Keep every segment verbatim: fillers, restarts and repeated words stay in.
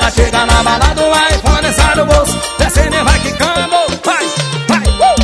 ela chega na balada, o iPhone sai do bolso, descendo e vai quicando. Vai, vai, uh!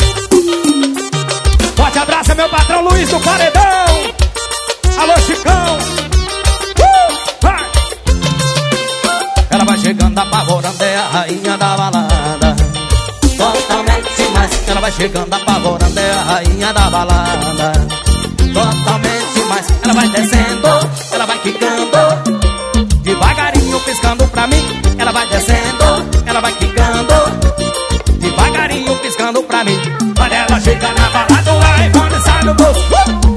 Forte abraço, meu patrão Luiz do Paredão. Alô, Chicão. Uh! Vai. Ela vai chegando apavorando, é a rainha da balada. Totalmente mais. Ela vai chegando apavorando, é a rainha da balada. Totalmente mais. Ela vai descendo, ela vai quicando, devagarinho piscando pra mim. Ela vai descendo, ela vai quicando, devagarinho piscando pra mim. Quando ela chega na balada, o iPhone sai do bolso. uh!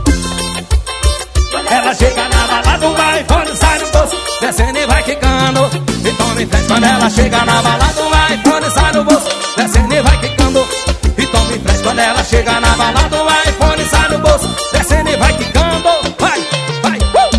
Ela chega na balada, o iPhone sai do bolso, descendo e vai quicando. E tome frente. Quando ela chega na balada, o iPhone sai do bolso, descendo e vai quicando. E tome frente. Quando ela chega na balada, o iPhone sai do bolso, descendo e vai quicando. Vai, vai, uh!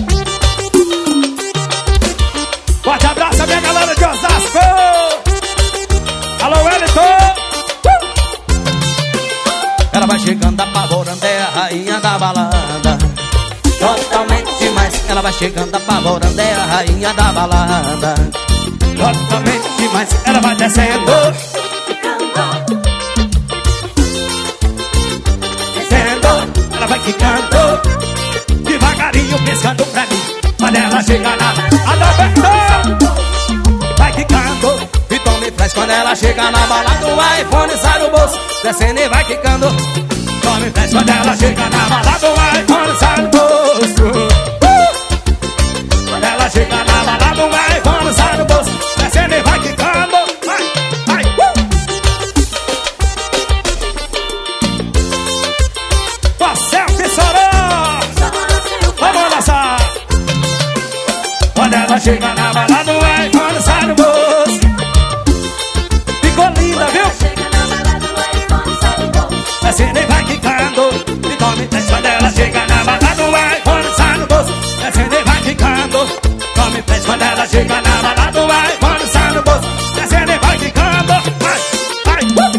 Forte abraço, minha galera de Osasco. Alô, Wellington. uh! Ela vai chegando apavorando, é a rainha da balada. Totalmente mais. Ela vai chegando apavorando, é a rainha da balada. Totalmente mais. Ela vai descendo, descendo, ela vai quicando, devagarinho piscando pra mim. Quando ela chega na balada, vai quicando, e tome flash. Quando ela chega na balada, o iPhone sai do bolso, descendo e vai quicando. Tome flash. Quando ela chega na balada, o iPhone sai do bolso. Quando ela chega na balada, o iPhone sai do bolso, descendo e vai quicando. Vai, vai, uh! Selfie Sorão, vamos dançar. Quando ela chega na balada, o iPhone sai do bolso. Ficou linda, viu? Descendo e vai quicando, e tome teste. Quando ela chega na balada, o iPhone sai do bolso, descendo e vai quicando. Tome teste. Quando ela chega na balada, o iPhone sai do bolso, descendo e vai quicando. Vai, vai, uh!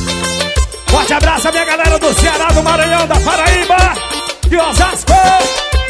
Forte abraço, minha galera do Ceará, do Maranhão, da Paraíba, de Osasco.